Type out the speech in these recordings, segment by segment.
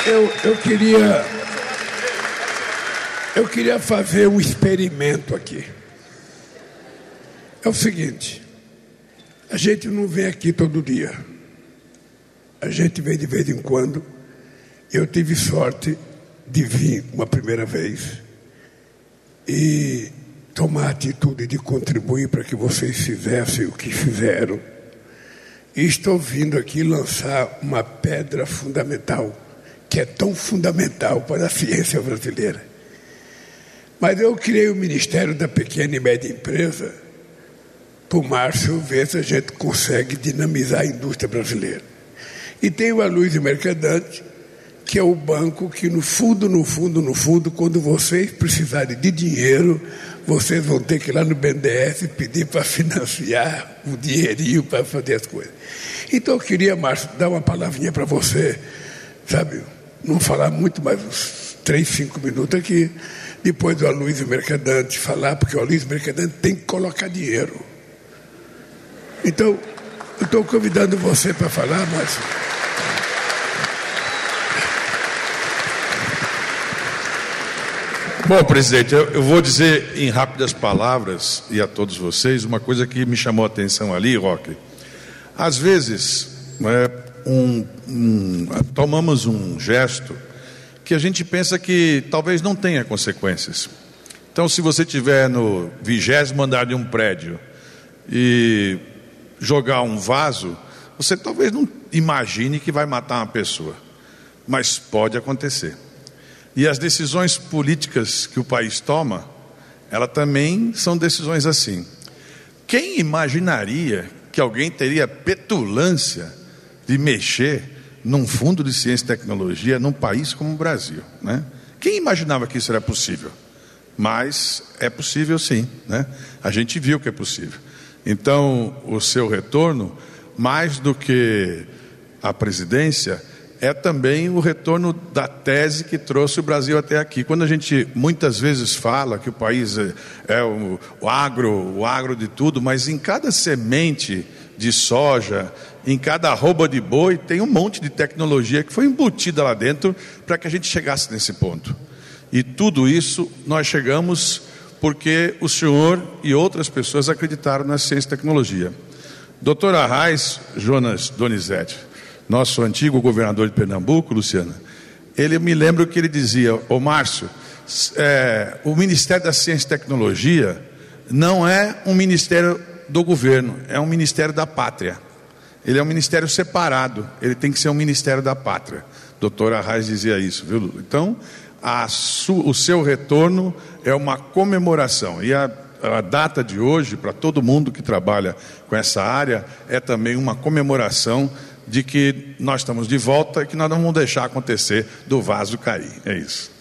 Eu queria fazer um experimento aqui. É o seguinte, a gente não vem aqui todo dia. A gente vem de vez em quando. Eu tive sorte de vir uma primeira vez e tomar a atitude de contribuir para que vocês fizessem o que fizeram. E estou vindo aqui lançar uma pedra fundamental, que é tão fundamental para a ciência brasileira. Mas eu criei o Ministério da Pequena e Média Empresa para o Márcio ver se a gente consegue dinamizar a indústria brasileira. E tem o Aloysio Mercadante, que é o banco que no fundo, quando vocês precisarem de dinheiro, vocês vão ter que ir lá no BNDES pedir para financiar o dinheirinho para fazer as coisas. Então eu queria, Márcio, dar uma palavrinha para você, sabe, não falar muito, mas uns 3, 5 minutos aqui, depois do Aloysio Mercadante falar, porque o Aloysio Mercadante tem que colocar dinheiro. Então, eu estou convidando você para falar, Márcio. Bom, presidente, eu vou dizer em rápidas palavras e a todos vocês uma coisa que me chamou a atenção ali, Roque. Às vezes, tomamos um gesto que a gente pensa que talvez não tenha consequências. Então, se você estiver no 20º andar de um prédio e jogar um vaso, você talvez não imagine que vai matar uma pessoa, mas pode acontecer. E as decisões políticas que o país toma, elas também são decisões assim. Quem imaginaria que alguém teria petulância de mexer num fundo de ciência e tecnologia num país como o Brasil, né? Quem imaginava que isso era possível? Mas é possível sim, né? A gente viu que é possível. Então, o seu retorno, mais do que a presidência, é também o retorno da tese que trouxe o Brasil até aqui. Quando a gente muitas vezes fala que o país é o agro de tudo, mas em cada semente de soja, em cada arroba de boi, tem um monte de tecnologia que foi embutida lá dentro para que a gente chegasse nesse ponto. E tudo isso nós chegamos porque o senhor e outras pessoas acreditaram na ciência e tecnologia. Dr. Arraes Jonas Donizete, nosso antigo governador de Pernambuco, Luciana, ele me lembra que ele dizia: ô Márcio, o Ministério da Ciência e Tecnologia não é um ministério do governo, é um ministério da pátria. Ele é um ministério separado, ele tem que ser um ministério da pátria. Dr. Arraes dizia isso, viu, Lula? Então, o seu retorno é uma comemoração. E a data de hoje, para todo mundo que trabalha com essa área, é também uma comemoração de que nós estamos de volta e que nós não vamos deixar acontecer do vaso cair. É isso.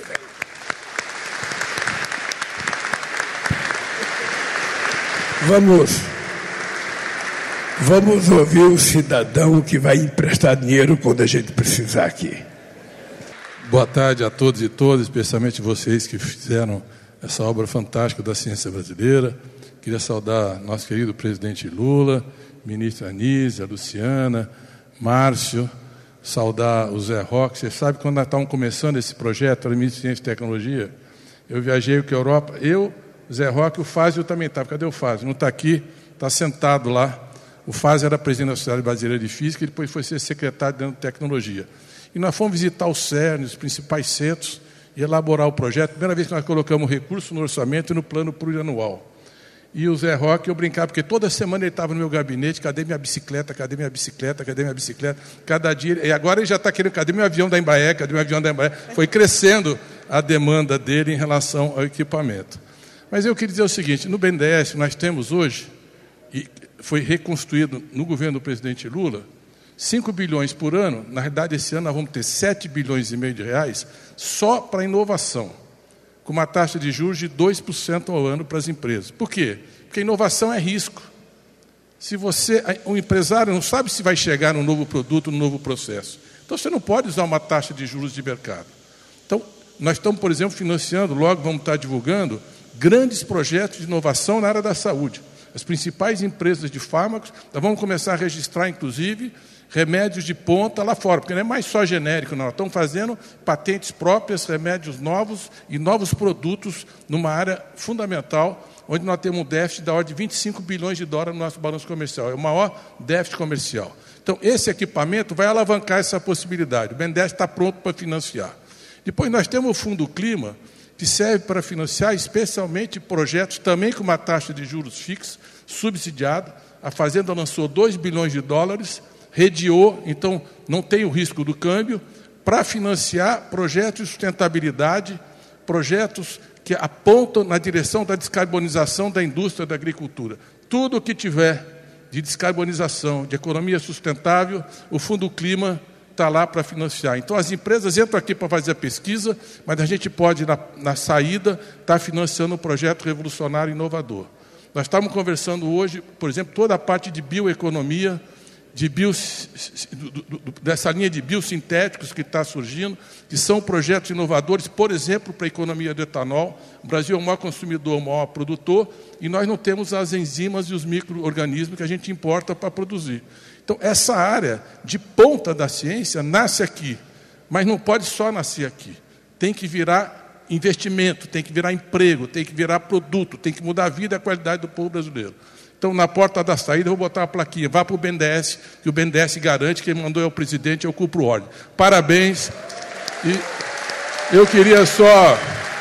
Vamos ouvir o cidadão que vai emprestar dinheiro quando a gente precisar aqui. Boa tarde a todos e todas, especialmente vocês que fizeram essa obra fantástica da ciência brasileira. Queria saudar nosso querido presidente Lula, ministra Anísia, Luciana, Márcio, saudar o Zé Roque. Você sabe, quando nós estávamos começando esse projeto, o Ministério de Ciência e Tecnologia, eu viajei para a Europa, o Zé Roque, o Fázio também estava. Cadê o Fázio? Não está aqui, está sentado lá. O Fázio era presidente da Sociedade Brasileira de Física e depois foi ser secretário de Tecnologia. E nós fomos visitar o CERN, os principais centros, e elaborar o projeto. Primeira vez que nós colocamos recurso no orçamento e no plano plurianual. E o Zé Roque, eu brincava, porque toda semana ele estava no meu gabinete: cadê minha bicicleta, cadê minha bicicleta, cadê minha bicicleta? Cada dia, e agora ele já está querendo: cadê meu avião da Embraer, cadê meu avião da Embraer? Foi crescendo a demanda dele em relação ao equipamento. Mas eu queria dizer o seguinte: no BNDES nós temos hoje, e foi reconstruído no governo do presidente Lula, 5 bilhões por ano. Na verdade, esse ano nós vamos ter 7 bilhões e meio de reais só para inovação, com uma taxa de juros de 2% ao ano para as empresas. Por quê? Porque inovação é risco. Se o empresário não sabe se vai chegar num novo produto, num novo processo. Então, você não pode usar uma taxa de juros de mercado. Então, nós estamos, por exemplo, financiando, logo vamos estar divulgando, grandes projetos de inovação na área da saúde. As principais empresas de fármacos, nós vamos começar a registrar, inclusive, remédios de ponta lá fora, porque não é mais só genérico, não. Estão fazendo patentes próprias, remédios novos e novos produtos numa área fundamental, onde nós temos um déficit da ordem de 25 bilhões de dólares no nosso balanço comercial. É o maior déficit comercial. Então, esse equipamento vai alavancar essa possibilidade. O BNDES está pronto para financiar. Depois, nós temos o Fundo Clima, que serve para financiar especialmente projetos também com uma taxa de juros fixa, subsidiada. A Fazenda lançou 2 bilhões de dólares, redeou, então não tem o risco do câmbio, para financiar projetos de sustentabilidade, projetos que apontam na direção da descarbonização da indústria da agricultura. Tudo o que tiver de descarbonização, de economia sustentável, o Fundo Clima está lá para financiar. Então, as empresas entram aqui para fazer a pesquisa, mas a gente pode, na saída, estar financiando um projeto revolucionário e inovador. Nós estamos conversando hoje, por exemplo, toda a parte de bioeconomia, dessa linha de biosintéticos que está surgindo, que são projetos inovadores, por exemplo, para a economia do etanol. O Brasil é o maior consumidor, o maior produtor, e nós não temos as enzimas e os micro-organismos que a gente importa para produzir. Então, essa área de ponta da ciência nasce aqui, mas não pode só nascer aqui. Tem que virar investimento, tem que virar emprego, tem que virar produto, tem que mudar a vida e a qualidade do povo brasileiro. Então, na porta da saída, eu vou botar uma plaquinha, vá para o BNDES, que o BNDES garante, quem mandou é o presidente, eu cumpro ordem. Parabéns. E eu queria só,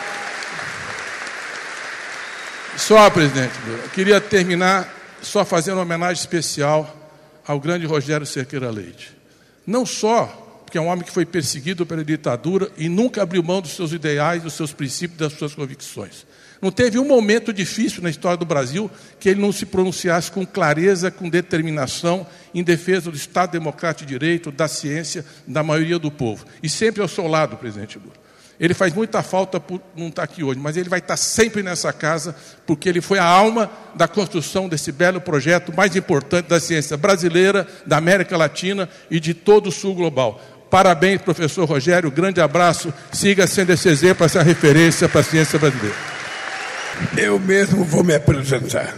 presidente, eu queria terminar só fazendo uma homenagem especial ao grande Rogério Cerqueira Leite. Não só porque é um homem que foi perseguido pela ditadura e nunca abriu mão dos seus ideais, dos seus princípios, das suas convicções. Não teve um momento difícil na história do Brasil que ele não se pronunciasse com clareza, com determinação, em defesa do Estado Democrático de Direito, da ciência, da maioria do povo. E sempre ao seu lado, presidente Lula. Ele faz muita falta por não estar aqui hoje, mas ele vai estar sempre nessa casa, porque ele foi a alma da construção desse belo projeto mais importante da ciência brasileira, da América Latina e de todo o sul global. Parabéns, professor Rogério, grande abraço, siga sendo esse exemplo, essa referência para a ciência brasileira. Eu mesmo vou me apresentar.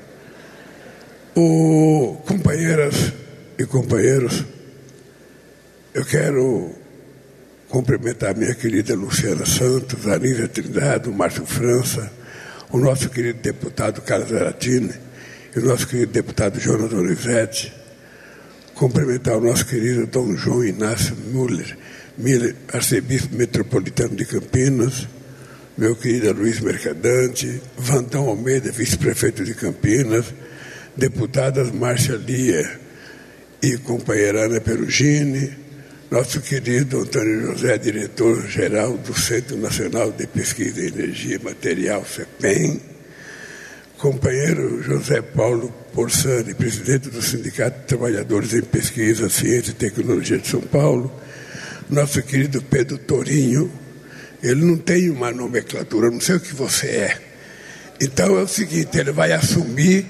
Companheiras e companheiros, eu quero cumprimentar a minha querida Luciana Santos, a Anísia Trindade, o Márcio França, o nosso querido deputado Carlos Zaratini e o nosso querido deputado Jonas Donizete, cumprimentar o nosso querido Dom João Inácio Miller, arcebispo metropolitano de Campinas, meu querido Luiz Mercadante, Vandão Almeida, vice-prefeito de Campinas, deputadas Márcia Lia e companheira Ana Perugini, nosso querido Antônio José, diretor-geral do Centro Nacional de Pesquisa em Energia e Material, CEPEM, companheiro José Paulo Porsani, presidente do Sindicato de Trabalhadores em Pesquisa, Ciência e Tecnologia de São Paulo, nosso querido Pedro Torinho. Ele não tem uma nomenclatura, não sei o que você é. Então é o seguinte, ele vai assumir,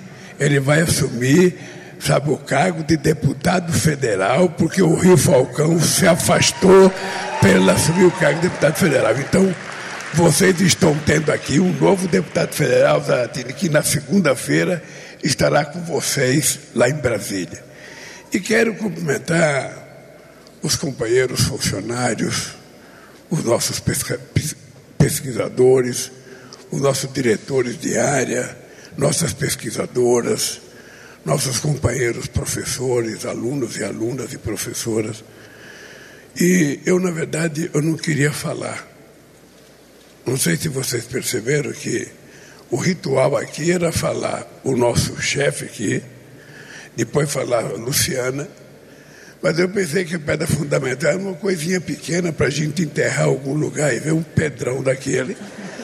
sabe, o cargo de deputado federal, porque o Rio Falcão se afastou para ele assumir o cargo de deputado federal. Então, vocês estão tendo aqui um novo deputado federal, Zaratini, que na segunda-feira estará com vocês lá em Brasília. E quero cumprimentar os companheiros funcionários, os nossos pesquisadores, os nossos diretores de área, nossas pesquisadoras, nossos companheiros professores, alunos e alunas e professoras. E eu, na verdade, eu não queria falar. Não sei se vocês perceberam que o ritual aqui era falar o nosso chefe aqui, depois falar a Luciana, mas eu pensei que a pedra fundamental era uma coisinha pequena para a gente enterrar em algum lugar e ver um pedrão daquele.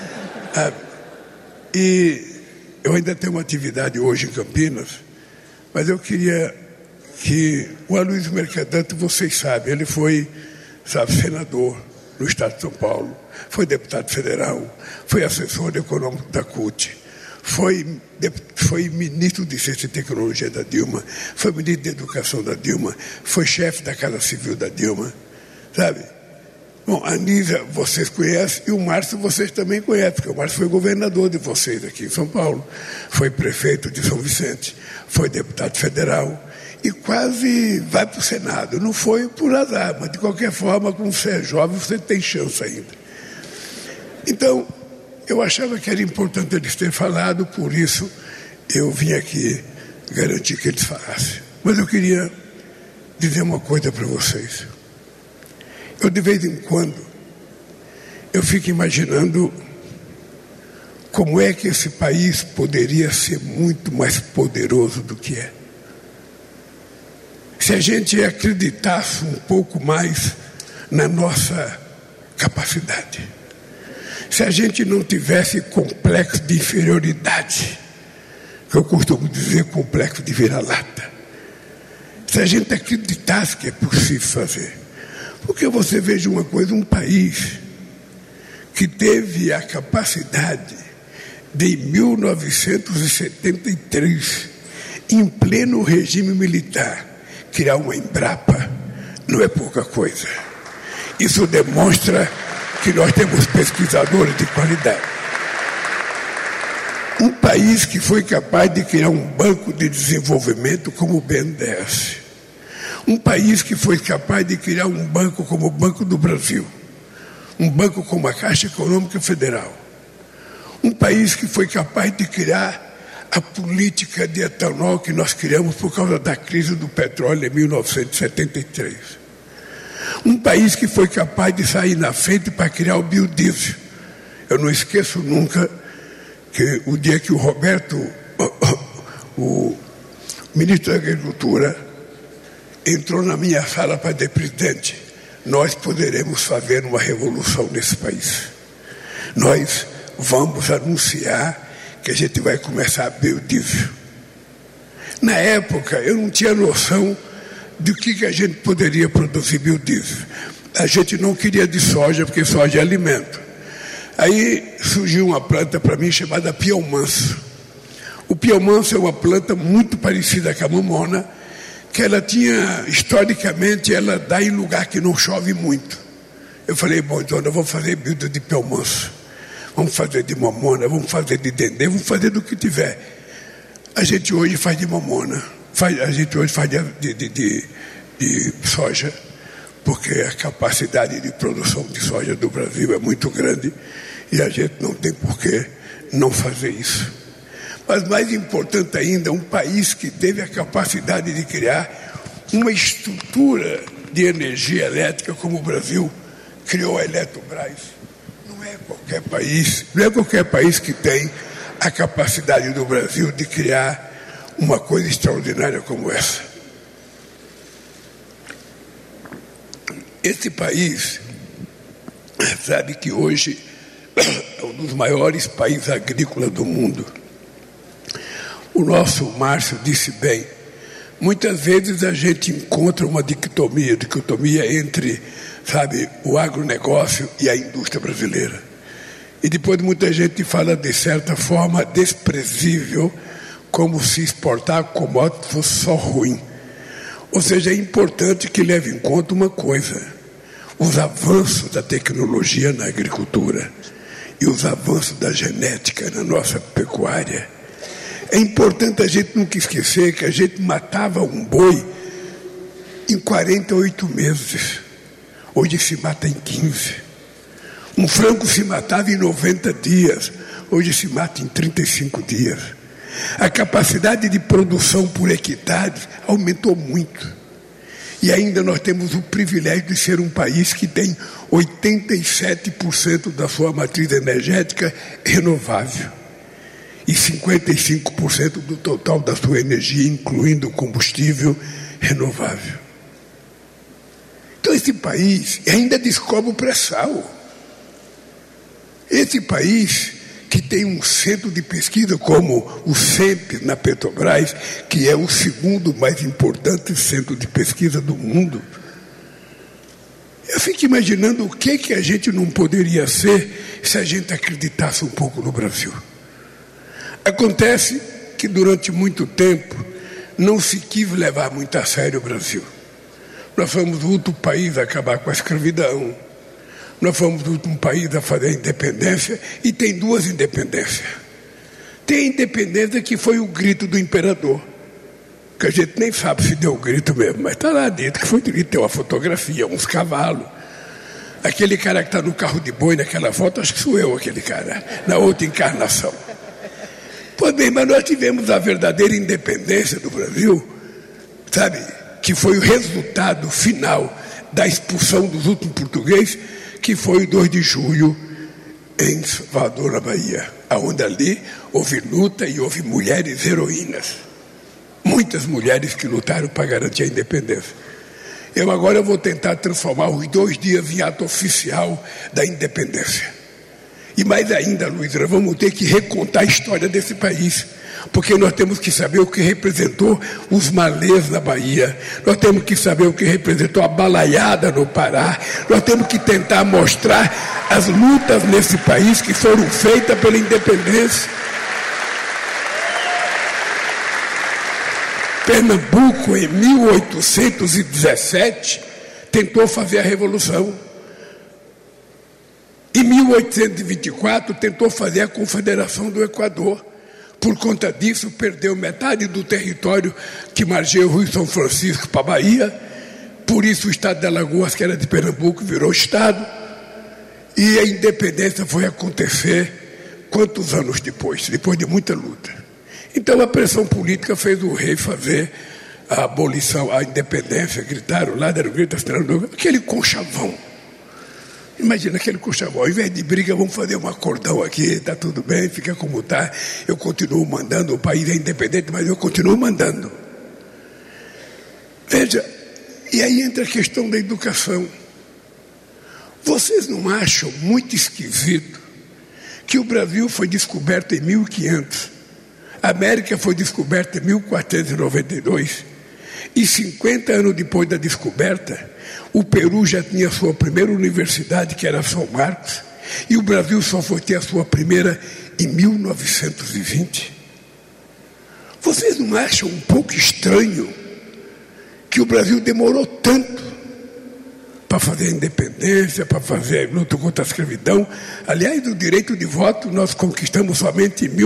E eu ainda tenho uma atividade hoje em Campinas, mas eu queria que o Aloysio Mercadante, vocês sabem, ele foi, senador no Estado de São Paulo, foi deputado federal, foi assessor econômico da CUT, foi ministro de Ciência e Tecnologia da Dilma, foi ministro de Educação da Dilma, foi chefe da Casa Civil da Dilma, sabe? Bom, a Anísia vocês conhecem e o Márcio vocês também conhecem, porque o Márcio foi governador de vocês aqui em São Paulo, foi prefeito de São Vicente, foi deputado federal e quase vai para o Senado. Não foi por azar, mas de qualquer forma, como você é jovem, você tem chance ainda. Então, eu achava que era importante eles terem falado, por isso eu vim aqui garantir que eles falassem. Mas eu queria dizer uma coisa para vocês. Eu, de vez em quando, eu fico imaginando como é que esse país poderia ser muito mais poderoso do que é. Se a gente acreditasse um pouco mais na nossa capacidade. Se a gente não tivesse complexo de inferioridade, que eu costumo dizer complexo de vira-lata. Se a gente acreditasse que é possível fazer. Porque você veja uma coisa, um país que teve a capacidade de, em 1973, em pleno regime militar, criar uma Embrapa, não é pouca coisa. Isso demonstra que nós temos pesquisadores de qualidade. Um país que foi capaz de criar um banco de desenvolvimento como o BNDES. Um país que foi capaz de criar um banco como o Banco do Brasil. Um banco como a Caixa Econômica Federal. Um país que foi capaz de criar a política de etanol que nós criamos por causa da crise do petróleo em 1973. Um país que foi capaz de sair na frente para criar o biodiesel. Eu não esqueço nunca que o dia que o Roberto, o ministro da Agricultura, entrou na minha sala para dizer: presidente, nós poderemos fazer uma revolução nesse país. Nós vamos anunciar que a gente vai começar a biodiesel. Na época, eu não tinha noção do que a gente poderia produzir biodiesel. A gente não queria de soja, porque soja é alimento. Aí surgiu uma planta para mim chamada piau-manso. O piau-manso é uma planta muito parecida com a mamona, que ela tinha, historicamente, ela dá em lugar que não chove muito. Eu falei: bom, então eu vou fazer biodiesel de piau-manso. Vamos fazer de mamona, vamos fazer de dendê, vamos fazer do que tiver. A gente hoje faz de mamona, a gente hoje faz de soja, porque a capacidade de produção de soja do Brasil é muito grande e a gente não tem por que não fazer isso. Mas mais importante ainda, um país que teve a capacidade de criar uma estrutura de energia elétrica como o Brasil criou a Eletrobras. Não é qualquer país que tem a capacidade do Brasil de criar uma coisa extraordinária como essa. Esse país sabe que hoje é um dos maiores países agrícolas do mundo. O nosso Márcio disse bem, muitas vezes a gente encontra uma dicotomia entre, sabe, o agronegócio e a indústria brasileira. E depois muita gente fala de certa forma desprezível, como se exportar commodity fosse só ruim. Ou seja, é importante que leve em conta uma coisa: os avanços da tecnologia na agricultura e os avanços da genética na nossa pecuária. É importante a gente nunca esquecer que a gente matava um boi em 48 meses. Hoje se mata em 15. Um frango se matava em 90 dias. Hoje se mata em 35 dias. A capacidade de produção por hectare aumentou muito. E ainda nós temos o privilégio de ser um país que tem 87% da sua matriz energética renovável. E 55% do total da sua energia, incluindo combustível renovável. Então esse país ainda descobre o pré-sal. Esse país que tem um centro de pesquisa como o CENPES na Petrobras, que é o segundo mais importante centro de pesquisa do mundo. Eu fico imaginando o que a gente não poderia ser se a gente acreditasse um pouco no Brasil. Acontece que durante muito tempo não se quis levar muito a sério o Brasil. Nós fomos o último país a acabar com a escravidão. Nós fomos o último país a fazer a independência, e tem duas independências. Tem a independência que foi o grito do imperador. que a gente nem sabe se deu grito mesmo, mas está lá dentro, que foi grito, tem uma fotografia, uns cavalos. Aquele cara que está no carro de boi naquela foto, acho que sou eu aquele cara, na outra encarnação. Pois bem, mas nós tivemos a verdadeira independência do Brasil, sabe, que foi o resultado final da expulsão dos últimos portugueses, que foi o 2 de julho em Salvador, na Bahia, onde ali houve luta e houve mulheres heroínas. Muitas mulheres que lutaram para garantir a independência. Eu agora vou tentar transformar os 2 dias em ato oficial da independência. E mais ainda, Luiz, nós vamos ter que recontar a história desse país, porque nós temos que saber o que representou os malês na Bahia, nós temos que saber o que representou a balaiada no Pará, nós temos que tentar mostrar as lutas nesse país que foram feitas pela independência. Pernambuco, em 1817, tentou fazer a Revolução. Em 1824, tentou fazer a Confederação do Equador. Por conta disso, perdeu metade do território que margeia o Rio São Francisco para a Bahia. Por isso, o estado de Alagoas, que era de Pernambuco, virou estado. E a independência foi acontecer quantos anos depois? Depois de muita luta. Então, a pressão política fez o rei fazer a abolição, a independência. Gritaram lá, deram grito, aquele conchavão. Imagina aquele conchavão. Ao invés de briga, vamos fazer um acordão aqui, está tudo bem, fica como está. Eu continuo mandando, o país é independente, mas eu continuo mandando. Veja, e aí entra a questão da educação. Vocês não acham muito esquisito que o Brasil foi descoberto em 1500? A América foi descoberta em 1492 e 50 anos depois da descoberta, o Peru já tinha a sua primeira universidade, que era São Marcos, e o Brasil só foi ter a sua primeira em 1920. Vocês não acham um pouco estranho que o Brasil demorou tanto para fazer a independência, para fazer a luta contra a escravidão? Aliás, o direito de voto nós conquistamos somente em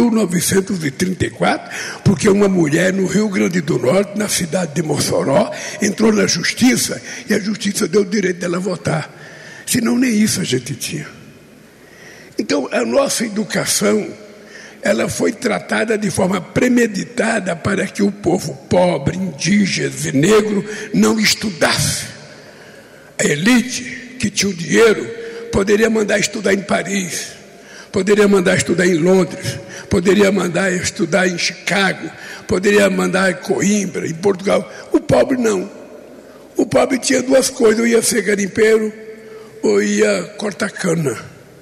1934, porque uma mulher no Rio Grande do Norte, na cidade de Mossoró, entrou na justiça e a justiça deu o direito dela votar. Senão nem isso a gente tinha. Então, a nossa educação, ela foi tratada de forma premeditada para que o povo pobre, indígena e negro não estudasse. A elite que tinha o dinheiro poderia mandar estudar em Paris, poderia mandar estudar em Londres, poderia mandar estudar em Chicago, poderia mandar em Coimbra, em Portugal. O pobre não. O pobre tinha 2 coisas: ou ia ser garimpeiro, ou ia cortar cana,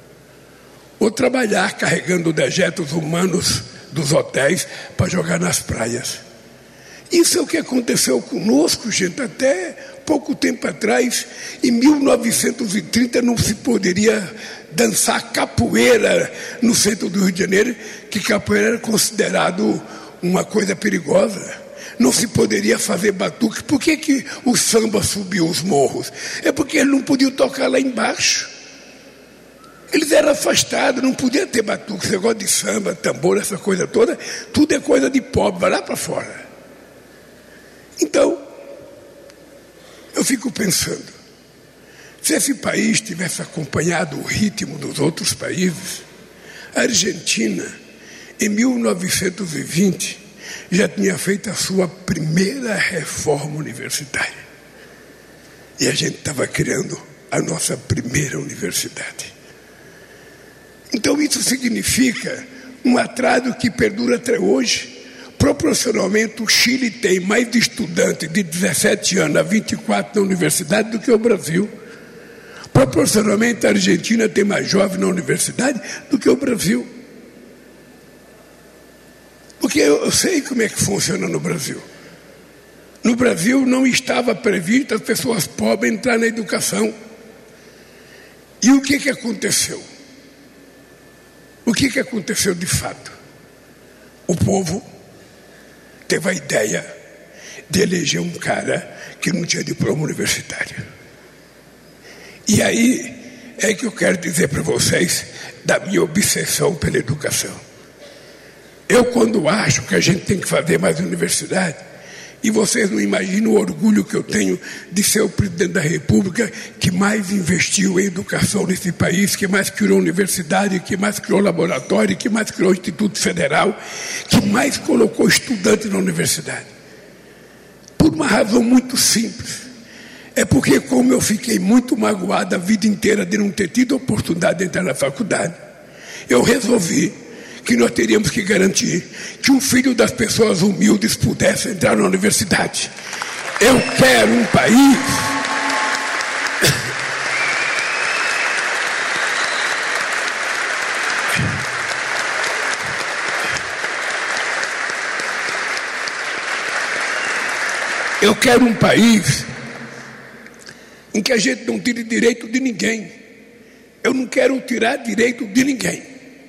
ou trabalhar carregando dejetos humanos dos hotéis para jogar nas praias. Isso é o que aconteceu conosco, gente, até pouco tempo atrás. Em 1930 não se poderia dançar capoeira no centro do Rio de Janeiro, que capoeira era considerado uma coisa perigosa. Não se poderia fazer batuque. Por que o samba subiu os morros? É porque eles não podiam tocar lá embaixo. Eles eram afastados, não podia ter batuque. Esse negócio de samba, tambor, essa coisa toda, tudo é coisa de pobre, vai lá para fora. Então, eu fico pensando, se esse país tivesse acompanhado o ritmo dos outros países, a Argentina, em 1920, já tinha feito a sua primeira reforma universitária. E a gente estava criando a nossa primeira universidade. Então, isso significa um atraso que perdura até hoje. Proporcionalmente, o Chile tem mais de estudantes de 17 anos a 24 na universidade do que o Brasil. Proporcionalmente, a Argentina tem mais jovens na universidade do que o Brasil. Porque eu sei como é que funciona no Brasil. No Brasil não estava previsto as pessoas pobres entrar na educação. E o que aconteceu? O que aconteceu de fato? O povo teve a ideia de eleger um cara que não tinha diploma universitário. E aí é que eu quero dizer para vocês da minha obsessão pela educação. Eu, quando acho que a gente tem que fazer mais universidade, E vocês não imaginam o orgulho que eu tenho de ser o presidente da República que mais investiu em educação nesse país, que mais criou universidade, que mais criou laboratório, que mais criou Instituto Federal, que mais colocou estudantes na universidade. Por uma razão muito simples. É porque, como eu fiquei muito magoado a vida inteira de não ter tido a oportunidade de entrar na faculdade, eu resolvi que nós teríamos que garantir que um filho das pessoas humildes pudesse entrar na universidade. Eu quero um país em que a gente não tire direito de ninguém. Eu não quero tirar direito de ninguém.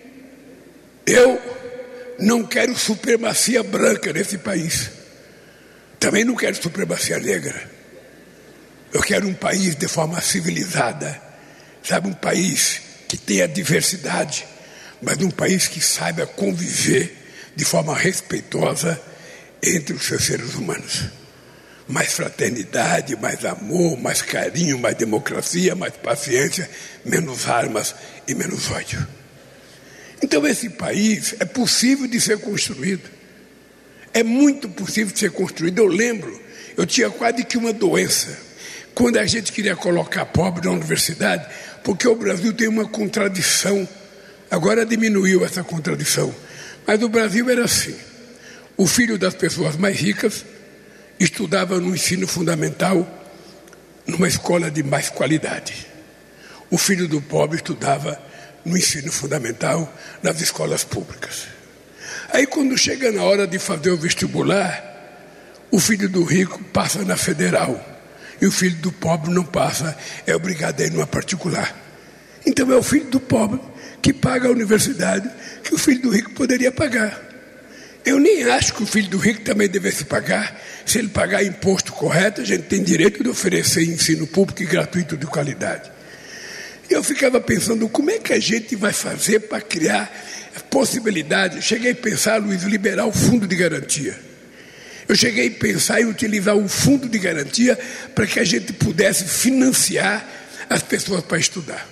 Eu não quero supremacia branca nesse país. Também não quero supremacia negra. Eu quero um país de forma civilizada. Sabe, um país que tenha diversidade, mas um país que saiba conviver de forma respeitosa entre os seus seres humanos. Mais fraternidade, mais amor, mais carinho, mais democracia, mais paciência, menos armas e menos ódio. Então esse país é possível de ser construído. É muito possível de ser construído. Eu lembro, eu tinha quase que uma doença quando a gente queria colocar pobre na universidade, porque o Brasil tem uma contradição. Agora diminuiu essa contradição. Mas o Brasil era assim. O filho das pessoas mais ricas estudava no ensino fundamental numa escola de mais qualidade. O filho do pobre estudava no ensino fundamental nas escolas públicas. Aí quando chega na hora de fazer o vestibular, o filho do rico passa na federal e o filho do pobre não passa, é obrigado a ir numa particular. Então é o filho do pobre que paga a universidade que o filho do rico poderia pagar. Eu nem acho que o filho do rico também devesse pagar. Se ele pagar imposto correto, a gente tem direito de oferecer ensino público e gratuito de qualidade. Eu ficava pensando, como é que a gente vai fazer para criar possibilidade? Cheguei a pensar, Luiz, liberar o fundo de garantia. Eu cheguei a pensar em utilizar o fundo de garantia para que a gente pudesse financiar as pessoas para estudar.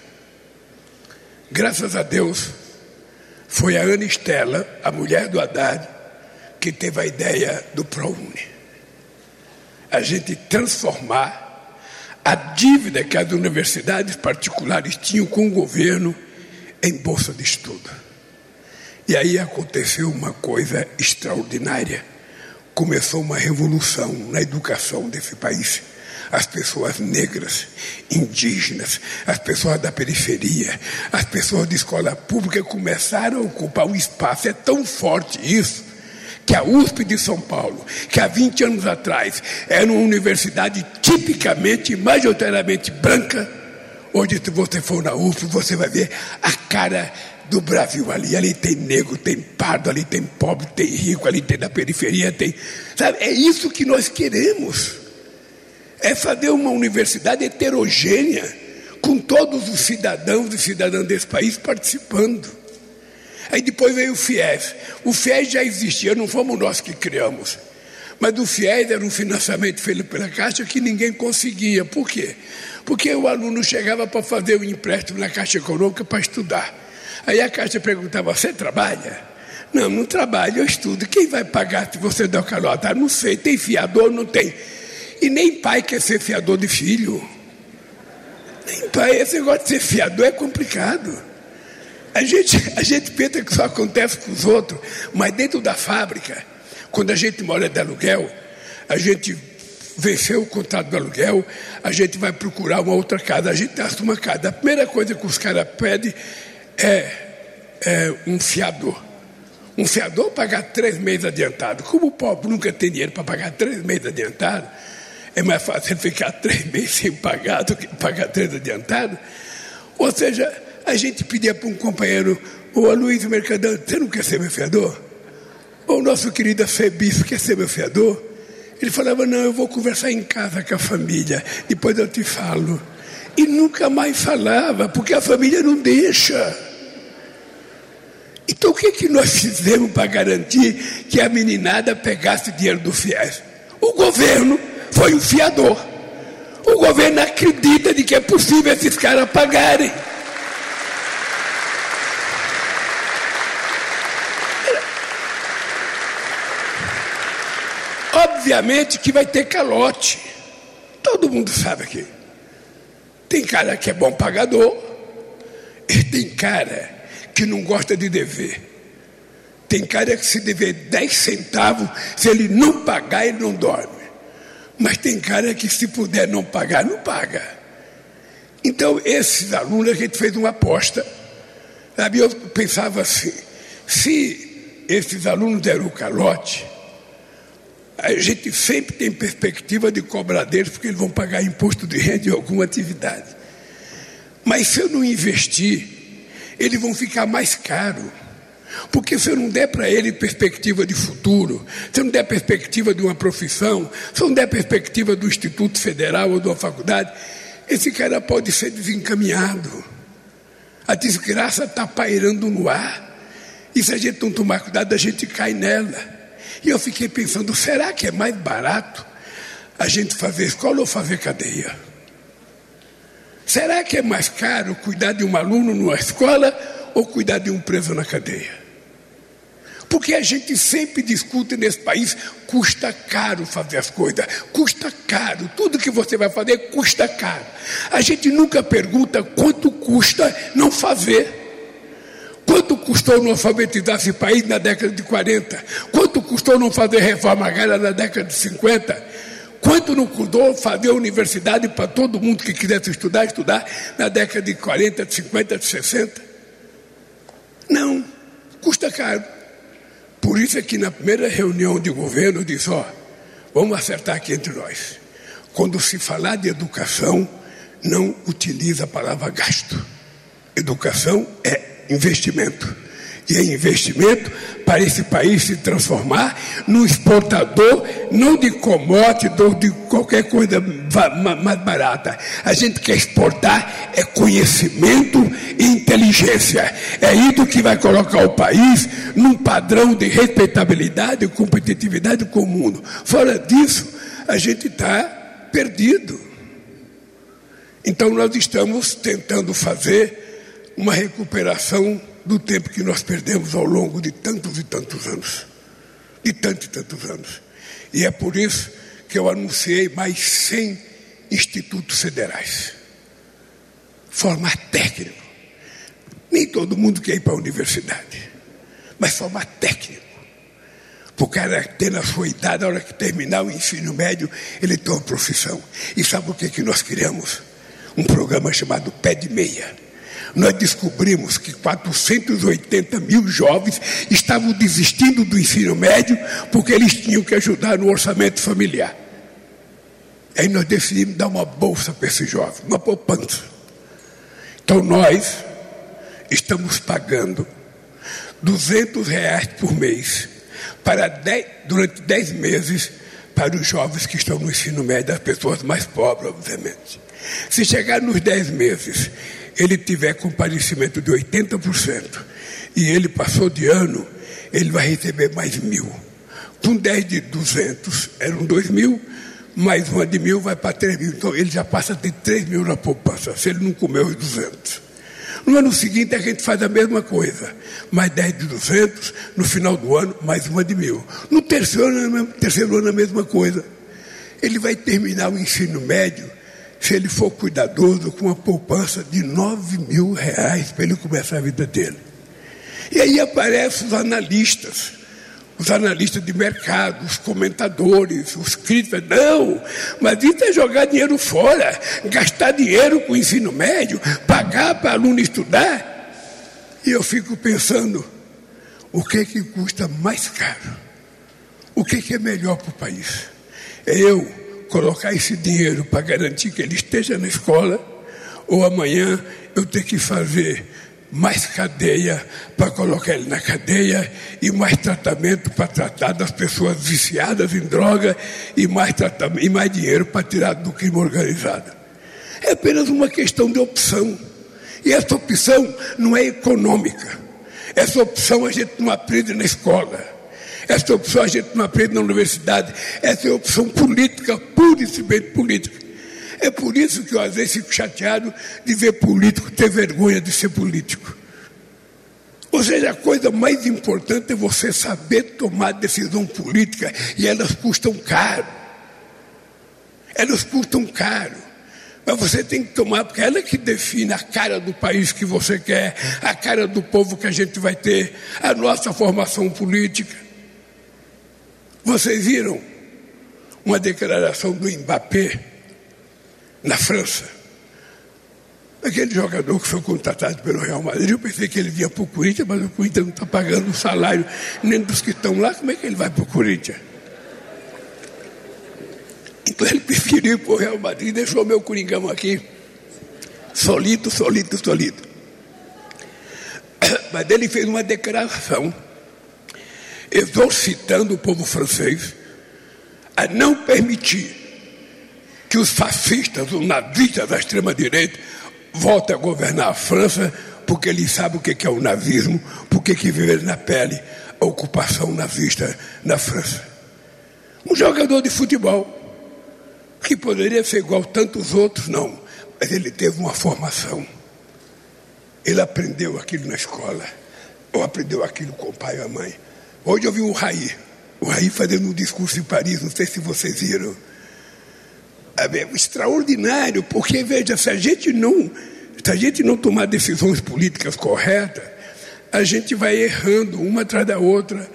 Graças a Deus, foi a Ana Estela, a mulher do Haddad, que teve a ideia do ProUni. A gente transformar a dívida que as universidades particulares tinham com o governo em bolsa de estudo. E aí aconteceu uma coisa extraordinária. Começou uma revolução na educação desse país. As pessoas negras, indígenas, as pessoas da periferia, as pessoas de escola pública começaram a ocupar um espaço. É tão forte isso, que a USP de São Paulo, que há 20 anos atrás era uma universidade tipicamente, majoritariamente branca, hoje se você for na USP, você vai ver a cara do Brasil ali. Ali tem negro, tem pardo, ali tem pobre, tem rico, ali tem da periferia, tem... Sabe, é isso que nós queremos. É fazer uma universidade heterogênea, com todos os cidadãos e cidadãs desse país participando. Aí depois veio o FIES. O FIES já existia, não fomos nós que criamos. Mas o FIES era um financiamento feito pela Caixa que ninguém conseguia. Por quê? Porque o aluno chegava para fazer um empréstimo na Caixa Econômica para estudar. Aí a Caixa perguntava, você trabalha? Não, não trabalho, eu estudo. Quem vai pagar se você der o calote? Ah, não sei, tem fiador? Não tem. E nem pai quer ser fiador de filho. Nem pai, esse negócio de ser fiador é complicado. A gente pensa que só acontece com os outros, mas dentro da fábrica, quando a gente mora de aluguel, a gente venceu o contrato do aluguel, a gente vai procurar uma outra casa, a gente acha uma casa. A primeira coisa que os caras pedem é um fiador. Um fiador pagar 3 meses adiantado. Como o pobre nunca tem dinheiro para pagar 3 meses adiantado, é mais fácil ficar 3 meses sem pagar do que pagar 3 adiantado. Ou seja, a gente pedia para um companheiro, ô Aloysio Mercadante, você não quer ser meu fiador? Ou o nosso querido Febispo quer ser meu fiador? Ele falava, não, eu vou conversar em casa com a família, depois eu te falo. E nunca mais falava, porque a família não deixa. Então o que nós fizemos para garantir que a meninada pegasse dinheiro do FIES? O governo foi um fiador. O governo acredita de que é possível esses caras pagarem. Obviamente que vai ter calote. Todo mundo sabe aqui. Tem cara que é bom pagador e tem cara que não gosta de dever. Tem cara que se dever 10 centavos, se ele não pagar, ele não dorme. Mas tem cara que se puder não pagar, não paga. Então, esses alunos, a gente fez uma aposta. Sabe? Eu pensava assim, se esses alunos deram o calote, a gente sempre tem perspectiva de cobrar deles, porque eles vão pagar imposto de renda em alguma atividade. Mas se eu não investir, eles vão ficar mais caros. Porque se eu não der para ele perspectiva de futuro, se eu não der perspectiva de uma profissão, se eu não der perspectiva do Instituto Federal ou de uma faculdade, esse cara pode ser desencaminhado. A desgraça está pairando no ar. E se a gente não tomar cuidado, a gente cai nela. E eu fiquei pensando, será que é mais barato a gente fazer escola ou fazer cadeia? Será que é mais caro cuidar de um aluno numa escola ou cuidar de um preso na cadeia? Porque a gente sempre discute nesse país, custa caro fazer as coisas, custa caro, tudo que você vai fazer custa caro. A gente nunca pergunta quanto custa não fazer. Quanto custou não alfabetizar esse país na década de 40? Quanto custou não fazer reforma agrária na década de 50? Quanto não custou fazer universidade para todo mundo que quisesse estudar na década de 40, de 50, de 60? Não, custa caro. Por isso é que na primeira reunião de governo eu disse, vamos acertar aqui entre nós. Quando se falar de educação, não utiliza a palavra gasto. Educação é investimento. E é investimento para esse país se transformar num exportador, não de commodity ou de qualquer coisa mais barata. A gente quer exportar conhecimento e inteligência. É isso que vai colocar o país num padrão de respeitabilidade e competitividade com o mundo. Fora disso, a gente está perdido. Então nós estamos tentando fazer uma recuperação do tempo que nós perdemos ao longo de tantos e tantos anos. De tantos e tantos anos. E é por isso que eu anunciei mais 100 institutos federais. Formar técnico. Nem todo mundo quer ir para a universidade. Mas formar técnico. Para o cara ter na sua idade, a hora que terminar o ensino médio, ele tem uma profissão. E sabe o que nós criamos? Um programa chamado Pé de Meia. Nós descobrimos que 480 mil jovens estavam desistindo do ensino médio porque eles tinham que ajudar no orçamento familiar. Aí nós decidimos dar uma bolsa para esses jovens, uma poupança. Então nós estamos pagando R$200 por mês durante 10 meses para os jovens que estão no ensino médio, as pessoas mais pobres, obviamente. Se chegar nos 10 meses, ele tiver comparecimento de 80% e ele passou de ano, ele vai receber mais 1.000. Com 10 de 200, eram 2.000, mais uma de 1.000 vai para 3.000. Então ele já passa a ter 3.000 na poupança, se ele não comeu os 200. No ano seguinte a gente faz a mesma coisa, mais 10 de 200, no final do ano, mais uma de 1.000. No terceiro ano a mesma coisa. Ele vai terminar o ensino médio, se ele for cuidadoso, com uma poupança de R$9.000 para ele começar a vida dele. E aí aparecem os analistas de mercado, os comentadores, os críticos. Não, mas isso é jogar dinheiro fora, gastar dinheiro com o ensino médio, pagar para aluno estudar. E eu fico pensando, o que custa mais caro? O que é melhor para o país? É eu colocar esse dinheiro para garantir que ele esteja na escola, ou amanhã eu ter que fazer mais cadeia para colocar ele na cadeia e mais tratamento para tratar das pessoas viciadas em droga e mais dinheiro para tirar do crime organizado. É apenas uma questão de opção. E essa opção não é econômica. Essa opção a gente não aprende na escola. Essa opção a gente não aprende na universidade. Essa é a opção política, pura e simplesmente política. É por isso que eu às vezes fico chateado de ver político ter vergonha de ser político. Ou seja, a coisa mais importante é você saber tomar decisão política, e elas custam caro. Elas custam caro. Mas você tem que tomar, porque ela é que define a cara do país que você quer, a cara do povo que a gente vai ter, a nossa formação política. Vocês viram uma declaração do Mbappé na França? Aquele jogador que foi contratado pelo Real Madrid, eu pensei que ele vinha para o Corinthians, mas o Corinthians não está pagando o salário nem dos que estão lá, como é que ele vai para o Corinthians? Então ele preferiu ir para o Real Madrid, deixou meu Coringão aqui, solito. Mas ele fez uma declaração, exorcitando o povo francês a não permitir que os fascistas, os nazistas da extrema-direita, voltem a governar a França, porque eles sabem o que é o nazismo, porque que viveram na pele a ocupação nazista na França. Um jogador de futebol, que poderia ser igual a tantos outros, não, mas ele teve uma formação. Ele aprendeu aquilo na escola, ou aprendeu aquilo com o pai e a mãe. Hoje eu vi o Raí fazendo um discurso em Paris, não sei se vocês viram. É extraordinário, porque, veja, se a gente não tomar decisões políticas corretas, a gente vai errando uma atrás da outra.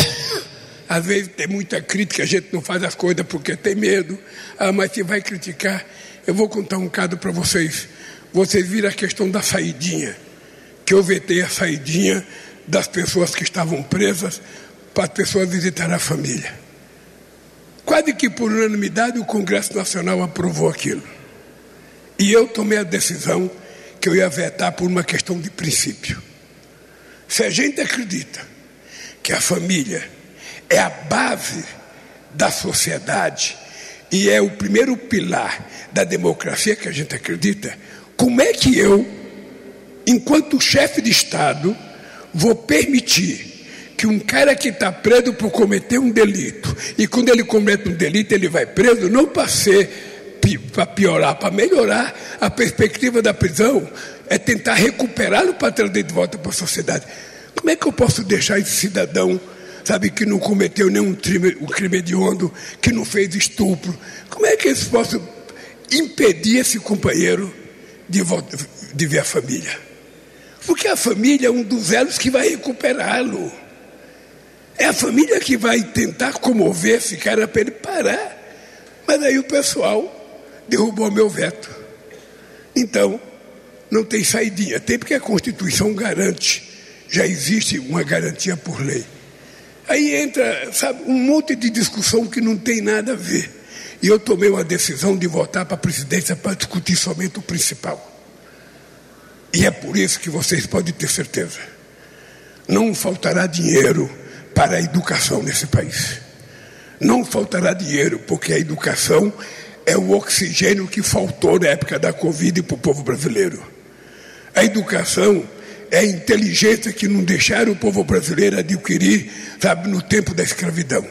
Às vezes tem muita crítica, a gente não faz as coisas porque tem medo. Mas se vai criticar, eu vou contar um caso para vocês. Vocês viram a questão da saidinha, que eu vetei a saidinha das pessoas que estavam presas para as pessoas visitarem a família. Quase que por unanimidade o Congresso Nacional aprovou aquilo. E eu tomei a decisão que eu ia vetar por uma questão de princípio. Se a gente acredita que a família é a base da sociedade e é o primeiro pilar da democracia que a gente acredita, como é que eu, enquanto chefe de Estado, vou permitir que um cara que está preso por cometer um delito, e quando ele comete um delito ele vai preso, não para piorar, para melhorar a perspectiva da prisão, é tentar recuperá-lo para trazer de volta para a sociedade. Como é que eu posso deixar esse cidadão, sabe, que não cometeu nenhum crime hediondo, que não fez estupro, como é que eu posso impedir esse companheiro de ver a família? Porque a família é um dos elos que vai recuperá-lo. É a família que vai tentar comover esse cara para ele parar. Mas aí o pessoal derrubou meu veto. Então, não tem saidinha. Tem porque a Constituição garante. Já existe uma garantia por lei. Aí entra, sabe, um monte de discussão que não tem nada a ver. E eu tomei uma decisão de voltar para a presidência para discutir somente o principal. E é por isso que vocês podem ter certeza. Não faltará dinheiro para a educação nesse país. Não faltará dinheiro, porque a educação é o oxigênio que faltou na época da Covid para o povo brasileiro. A educação é a inteligência que não deixaram o povo brasileiro adquirir, sabe, no tempo da escravidão.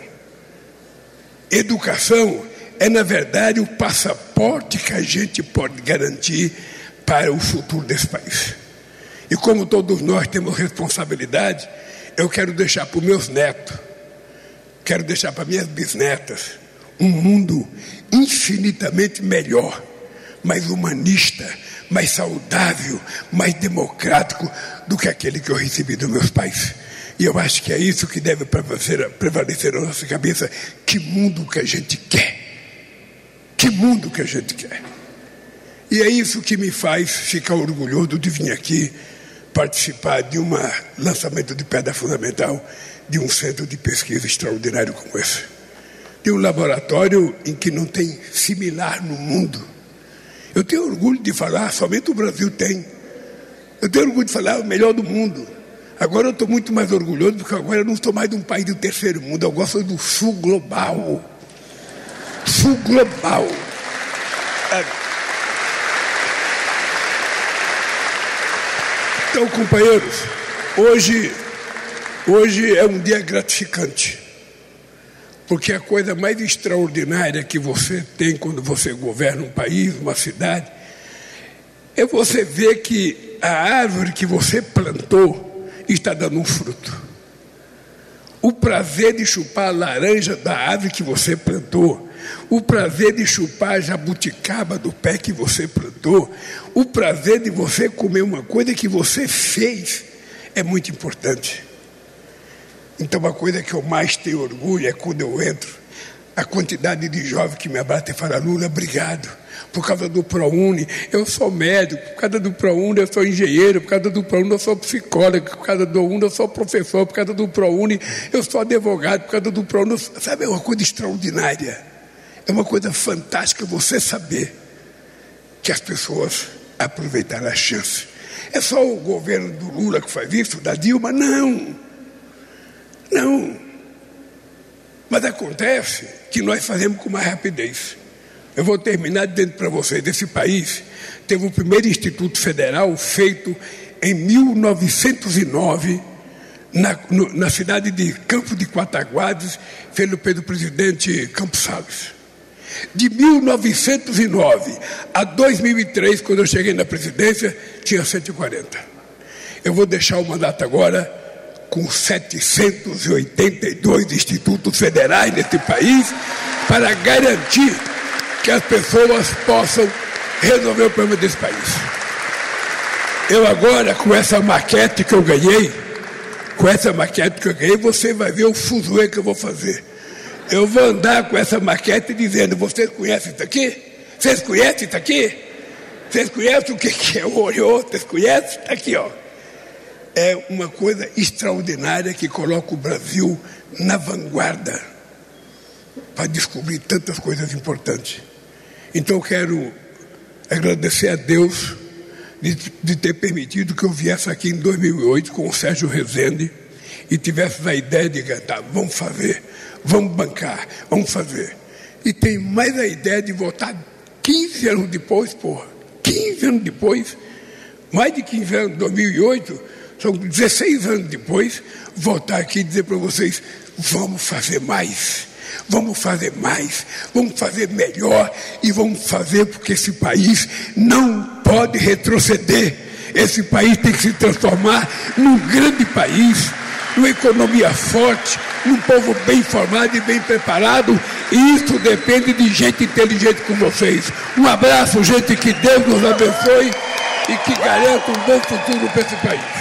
Educação é, na verdade, o passaporte que a gente pode garantir para o futuro desse país. E como todos nós temos responsabilidade, eu quero deixar para os meus netos, quero deixar para minhas bisnetas um mundo infinitamente melhor, mais humanista, mais saudável, mais democrático do que aquele que eu recebi dos meus pais. E eu acho que é isso que deve prevalecer na nossa cabeça. Que mundo que a gente quer? Que mundo que a gente quer? E é isso que me faz ficar orgulhoso de vir aqui participar de um lançamento de pedra fundamental de um centro de pesquisa extraordinário como esse. De um laboratório em que não tem similar no mundo. Eu tenho orgulho de falar, somente o Brasil tem. Eu tenho orgulho de falar o melhor do mundo. Agora eu estou muito mais orgulhoso, porque agora eu não estou mais de um país do terceiro mundo, eu gosto do sul global. Sul global. Então, companheiros, hoje é um dia gratificante. Porque a coisa mais extraordinária que você tem quando você governa um país, uma cidade, é você ver que a árvore que você plantou está dando um fruto. O prazer de chupar a laranja da árvore que você plantou, o prazer de chupar a jabuticaba do pé que você plantou, o prazer de você comer uma coisa que você fez é muito importante. Então, a coisa que eu mais tenho orgulho é quando eu entro, a quantidade de jovens que me abraçam e falam: Lula, obrigado, por causa do ProUni, eu sou médico, por causa do ProUni eu sou engenheiro, por causa do ProUni eu sou psicólogo, por causa do ProUni eu sou professor, por causa do ProUni eu sou advogado, por causa do ProUni, sabe, é uma coisa extraordinária, é uma coisa fantástica você saber que as pessoas aproveitaram a chance. É só o governo do Lula que faz isso, da Dilma? Não. Mas acontece que nós fazemos com mais rapidez. Eu vou terminar dizendo para vocês: esse país teve o primeiro Instituto Federal feito em 1909, na cidade de Campo de Quataguases, feito pelo presidente Campos Salles. De 1909 a 2003, quando eu cheguei na presidência, tinha 140. Eu vou deixar o mandato agora com 782 institutos federais nesse país, para garantir que as pessoas possam resolver o problema desse país. Eu agora, com essa maquete que eu ganhei, você vai ver o fuzuê que eu vou fazer. Eu vou andar com essa maquete dizendo: vocês conhecem isso aqui? Vocês conhecem isso aqui? Vocês conhecem o que é o Oriô? Vocês conhecem? Está aqui, ó. É uma coisa extraordinária que coloca o Brasil na vanguarda para descobrir tantas coisas importantes. Então eu quero agradecer a Deus de ter permitido que eu viesse aqui em 2008 com o Sérgio Rezende e tivesse a ideia de cantar: vamos fazer, vamos bancar, vamos fazer. E tem mais a ideia de votar 15 anos depois, 15 anos depois, mais de 15 anos, 2008, são 16 anos depois, voltar aqui e dizer para vocês: vamos fazer mais, vamos fazer mais, vamos fazer melhor e vamos fazer porque esse país não pode retroceder. Esse país tem que se transformar num grande país, numa economia forte, num povo bem informado e bem preparado, e isso depende de gente inteligente como vocês. Um abraço, gente, que Deus nos abençoe e que garanta um bom futuro para esse país.